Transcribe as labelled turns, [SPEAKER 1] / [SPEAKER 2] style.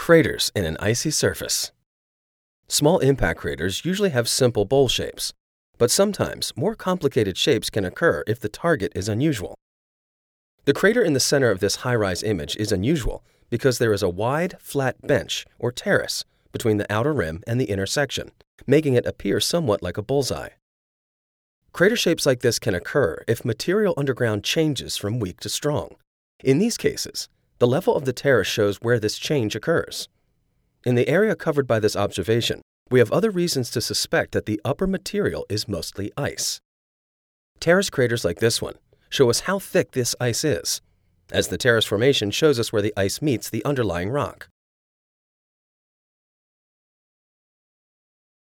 [SPEAKER 1] Craters in an icy surface. Small impact craters usually have simple bowl shapes, but sometimes more complicated shapes can occur if the target is unusual. The crater in the center of this high-rise image is unusual because there is a wide, flat bench or terrace between the outer rim and the inner section, making it appear somewhat like a bullseye. Crater shapes like this can occur if material underground changes from weak to strong. In these cases, the level of the terrace shows where this change occurs. In the area covered by this observation, we have other reasons to suspect that the upper material is mostly ice. Terrace craters like this one show us how thick this ice is, as the terrace formation shows us where the ice meets the underlying rock.